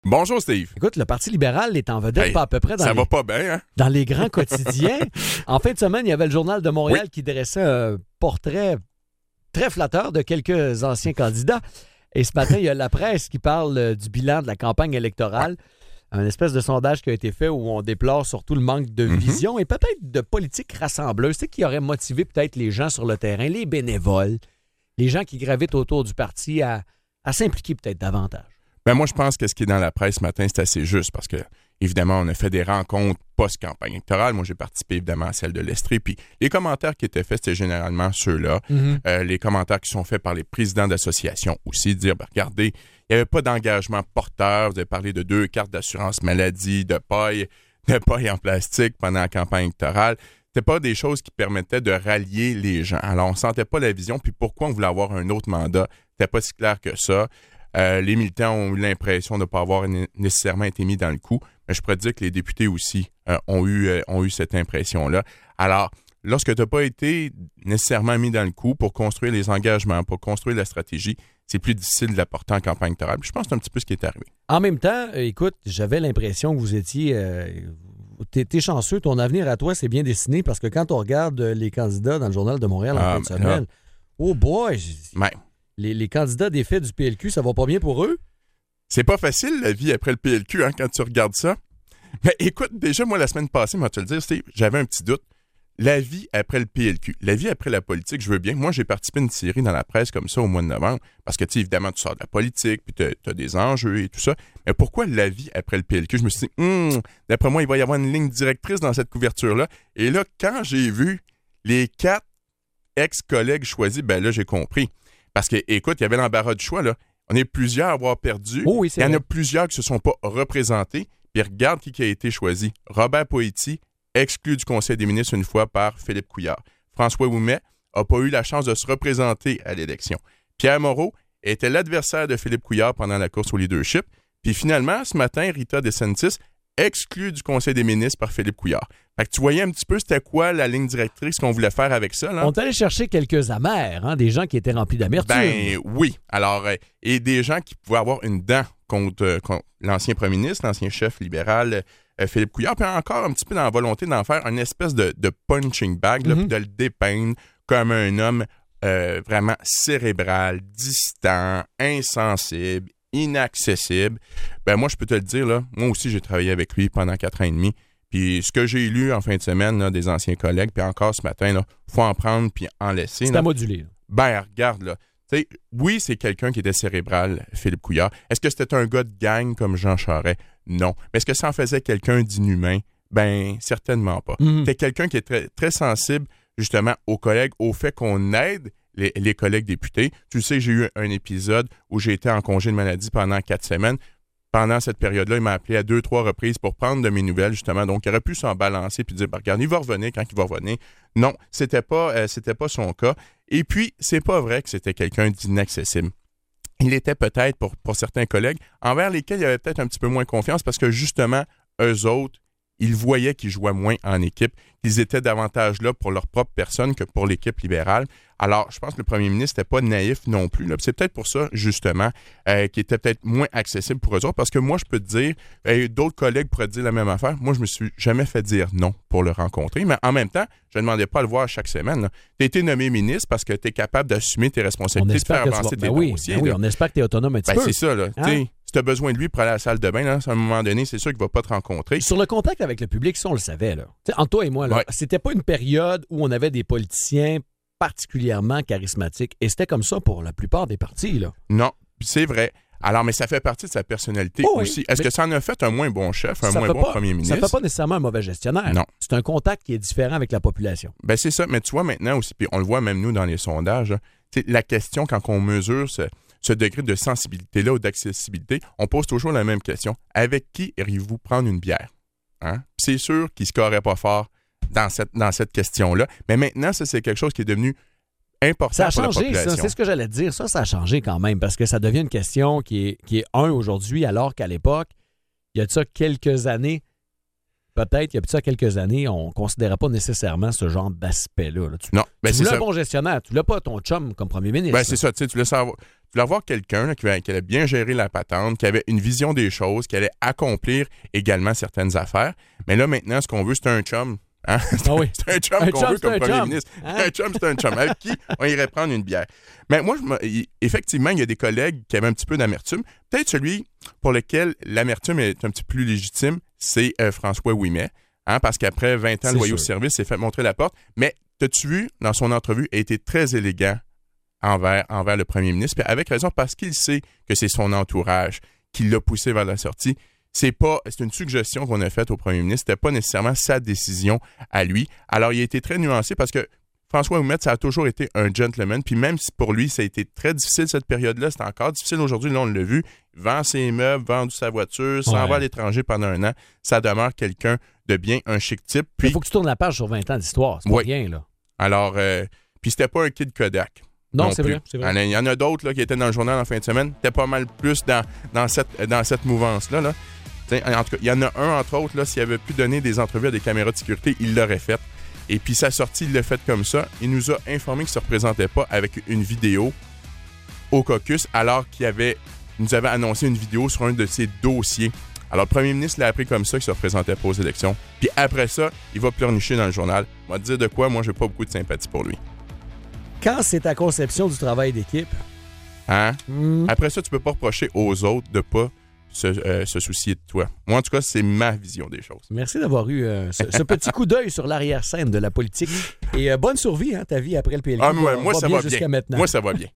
Bonjour, Steve. Écoute, le Parti libéral est en vedette pas à peu près ça va pas bien, hein? Dans les grands quotidiens. En fin de semaine, il y avait le Journal de Montréal qui dressait un portrait très flatteur de quelques anciens candidats. Et ce matin, il y a La Presse qui parle du bilan de la campagne électorale. Un espèce de sondage qui a été fait où on déplore surtout le manque de vision et peut-être de politique rassembleuse, qui aurait motivé peut-être les gens sur le terrain, les bénévoles, les gens qui gravitent autour du parti à s'impliquer peut-être davantage. Ben moi, je pense que ce qui est dans La Presse ce matin, c'est assez juste parce que, évidemment, on a fait des rencontres post-campagne électorale. Moi, j'ai participé évidemment à celle de l'Estrie. Puis les commentaires qui étaient faits, c'était généralement ceux-là. Les commentaires qui sont faits par les présidents d'associations aussi, dire, regardez, il n'y avait pas d'engagement porteur. Vous avez parlé de 2 cartes d'assurance maladie, de paille en plastique pendant la campagne électorale. C'était pas des choses qui permettaient de rallier les gens. Alors, on sentait pas la vision. Puis pourquoi on voulait avoir un autre mandat? C'était pas si clair que ça. Les militants ont eu l'impression de ne pas avoir nécessairement été mis dans le coup, mais je pourrais te dire que les députés aussi ont eu cette impression-là. Alors, lorsque tu n'as pas été nécessairement mis dans le coup pour construire les engagements, pour construire la stratégie, c'est plus difficile de l'apporter en campagne électorale. Je pense que c'est un petit peu ce qui est arrivé. En même temps, écoute, j'avais l'impression que vous étiez... T'es chanceux, ton avenir à toi, c'est bien dessiné, parce que quand on regarde les candidats dans le Journal de Montréal en fin de semaine, oh boy! Les candidats des faits du PLQ, ça va pas bien pour eux? C'est pas facile, la vie après le PLQ, quand tu regardes ça. Mais écoute, déjà, moi, la semaine passée, moi, te le dire, Steve, j'avais un petit doute. La vie après le PLQ, la vie après la politique, je veux bien. Moi, j'ai participé à une série dans La Presse comme ça au mois de novembre, parce que, tu sais, évidemment, tu sors de la politique, puis t'as des enjeux et tout ça. Mais pourquoi la vie après le PLQ? Je me suis dit, d'après moi, il va y avoir une ligne directrice dans cette couverture-là. Et là, quand j'ai vu les 4 ex-collègues choisis, ben là, j'ai compris. Parce que, écoute, il y avait l'embarras du choix, là. On est plusieurs à avoir perdu. Oh oui, il y en a plusieurs qui ne se sont pas représentés. Puis regarde qui a été choisi. Robert Poetti, exclu du Conseil des ministres une fois par Philippe Couillard. François Ouimet n'a pas eu la chance de se représenter à l'élection. Pierre Moreau était l'adversaire de Philippe Couillard pendant la course au leadership. Puis finalement, ce matin, Rita DeSantis, exclu du Conseil des ministres par Philippe Couillard. Fait que tu voyais un petit peu c'était quoi la ligne directrice qu'on voulait faire avec ça, là? On est allé chercher quelques amers, des gens qui étaient remplis d'amertume. Ben oui. Alors, et des gens qui pouvaient avoir une dent contre l'ancien premier ministre, l'ancien chef libéral, Philippe Couillard, puis encore un petit peu dans la volonté d'en faire une espèce de punching bag, là, puis de le dépeindre comme un homme vraiment cérébral, distant, insensible, inaccessible. Ben moi, je peux te le dire, là, moi aussi, j'ai travaillé avec lui pendant 4 ans et demi. Puis ce que j'ai lu en fin de semaine là, des anciens collègues, puis encore ce matin, il faut en prendre puis en laisser. C'est à moduler. Ben, regarde, là. T'sais, oui, c'est quelqu'un qui était cérébral, Philippe Couillard. Est-ce que c'était un gars de gang comme Jean Charest? Non. Mais est-ce que ça en faisait quelqu'un d'inhumain? Ben, certainement pas. C'était quelqu'un qui est très, très sensible, justement, aux collègues, au fait qu'on aide les collègues députés. Tu sais, j'ai eu un épisode où j'ai été en congé de maladie pendant 4 semaines. Pendant cette période-là, il m'a appelé à 2-3 reprises pour prendre de mes nouvelles, justement. Donc, il aurait pu s'en balancer puis dire, regarde, il va revenir quand il va revenir. Non, c'était pas son cas. Et puis, c'est pas vrai que c'était quelqu'un d'inaccessible. Il était peut-être, pour certains collègues, envers lesquels il avait peut-être un petit peu moins confiance parce que, justement, eux autres, ils voyaient qu'ils jouaient moins en équipe, qu'ils étaient davantage là pour leur propre personne que pour l'équipe libérale. Alors, je pense que le premier ministre n'était pas naïf non plus. Là. C'est peut-être pour ça, justement, qu'il était peut-être moins accessible pour eux autres. Parce que moi, je peux te dire, d'autres collègues pourraient te dire la même affaire. Moi, je me suis jamais fait dire non pour le rencontrer. Mais en même temps, je ne demandais pas à le voir chaque semaine. Tu as été nommé ministre parce que tu es capable d'assumer tes responsabilités, de faire avancer tes dossiers. Oui, on espère que tu es autonome un petit peu. C'est ça, là. Hein? Si tu as besoin de lui pour aller à la salle de bain, là, à un moment donné, c'est sûr qu'il ne va pas te rencontrer. Sur le contact avec le public, ça, on le savait. Là. Entre toi et moi, là, c'était pas une période où on avait des politiciens particulièrement charismatiques. Et c'était comme ça pour la plupart des partis. Là. Non, c'est vrai. Alors, mais ça fait partie de sa personnalité aussi. Est-ce que ça en a fait un moins bon chef, un moins bon premier ministre? Ça ne fait pas nécessairement un mauvais gestionnaire. Non. C'est un contact qui est différent avec la population. Ben c'est ça. Mais tu vois maintenant aussi, puis on le voit même nous dans les sondages, la question quand on mesure ce degré de sensibilité-là ou d'accessibilité, on pose toujours la même question. Avec qui iriez-vous prendre une bière? Hein? C'est sûr qu'il ne scorerait pas fort dans cette question-là. Mais maintenant, ça, c'est quelque chose qui est devenu important ça a pour changé, la population. Ça, c'est ce que j'allais te dire. Ça a changé quand même parce que ça devient une question qui est aujourd'hui, alors qu'à l'époque, il y a de ça quelques années, peut-être, il y a de ça quelques années, on ne considérait pas nécessairement ce genre d'aspect-là. Là. Non. Ben tu voulais un bon gestionnaire. Tu l'as pas, ton chum, comme premier ministre. Ben c'est ça. Tu voulais avoir quelqu'un là, qui allait bien gérer la patente, qui avait une vision des choses, qui allait accomplir également certaines affaires. Mais là, maintenant, ce qu'on veut, c'est un chum. Hein? C'est un chum qu'on veut comme premier ministre. Hein? Un chum, c'est un chum. Avec qui on irait prendre une bière. Mais moi, effectivement, il y a des collègues qui avaient un petit peu d'amertume. Peut-être celui pour lequel l'amertume est un petit peu plus légitime, c'est François Ouimet. Hein? Parce qu'après 20 ans de loyaux service, il s'est fait montrer la porte. Mais t'as-tu vu, dans son entrevue, il a été très élégant envers le premier ministre, puis avec raison, parce qu'il sait que c'est son entourage qui l'a poussé vers la sortie. C'est une suggestion qu'on a faite au premier ministre, c'était pas nécessairement sa décision à lui. Alors, il a été très nuancé parce que François Ouimet, ça a toujours été un gentleman, puis même si pour lui, ça a été très difficile cette période-là, c'est encore difficile aujourd'hui, là, on l'a vu, il vend ses meubles, vend sa voiture, s'en va à l'étranger pendant un an, ça demeure quelqu'un de bien, un chic type. Puis il faut que tu tournes la page sur 20 ans d'histoire, c'est pas rien, là. Alors, puis c'était pas un kid Kodak. Non, c'est vrai. Il y en a d'autres là, qui étaient dans le journal en fin de semaine. C'était pas mal plus dans cette mouvance-là. Là. En tout cas, il y en a un, entre autres, là, s'il avait pu donner des entrevues à des caméras de sécurité, il l'aurait fait. Et puis sa sortie, il l'a fait comme ça. Il nous a informé qu'il ne se représentait pas avec une vidéo au caucus, alors qu'il nous avait annoncé une vidéo sur un de ses dossiers. Alors, le premier ministre l'a appris comme ça, qu'il ne se représentait pas aux élections. Puis après ça, il va pleurnicher dans le journal. Il va te dire de quoi, moi, j'ai pas beaucoup de sympathie pour lui. Quand c'est ta conception du travail d'équipe? Hein? Après ça, tu peux pas reprocher aux autres de pas se soucier de toi. Moi, en tout cas, c'est ma vision des choses. Merci d'avoir eu ce petit coup d'œil sur l'arrière-scène de la politique. Et bonne survie, hein, ta vie après le PLQ. Moi, ça va bien. Maintenant. Moi, ça va bien.